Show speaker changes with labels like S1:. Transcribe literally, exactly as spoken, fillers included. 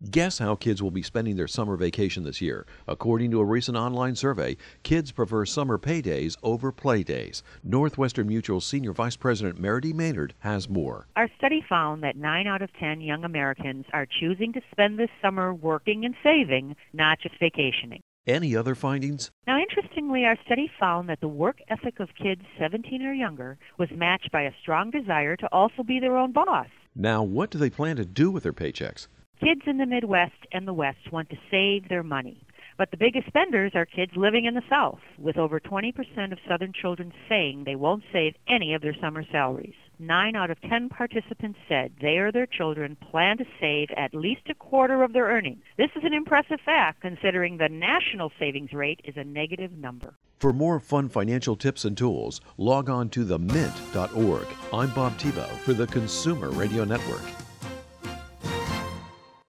S1: Guess how kids will be spending their summer vacation this year? According to a recent online survey, kids prefer summer pay days over play days. Northwestern Mutual Senior Vice President Meredy Maynard has more.
S2: Our study found that nine out of ten young Americans are choosing to spend this summer working and saving, not just vacationing.
S1: Any other findings?
S2: Now, interestingly, our study found that the work ethic of kids seventeen or younger was matched by a strong desire to also be their own boss.
S1: Now, what do they plan to do with their paychecks?
S2: Kids in the Midwest and the West want to save their money. But the biggest spenders are kids living in the South, with over twenty percent of Southern children saying they won't save any of their summer salaries. Nine out of ten participants said they or their children plan to save at least a quarter of their earnings. This is an impressive fact, considering the national savings rate is a negative number.
S1: For more fun financial tips and tools, log on to the mint dot org. I'm Bob Tebow for the Consumer Radio Network.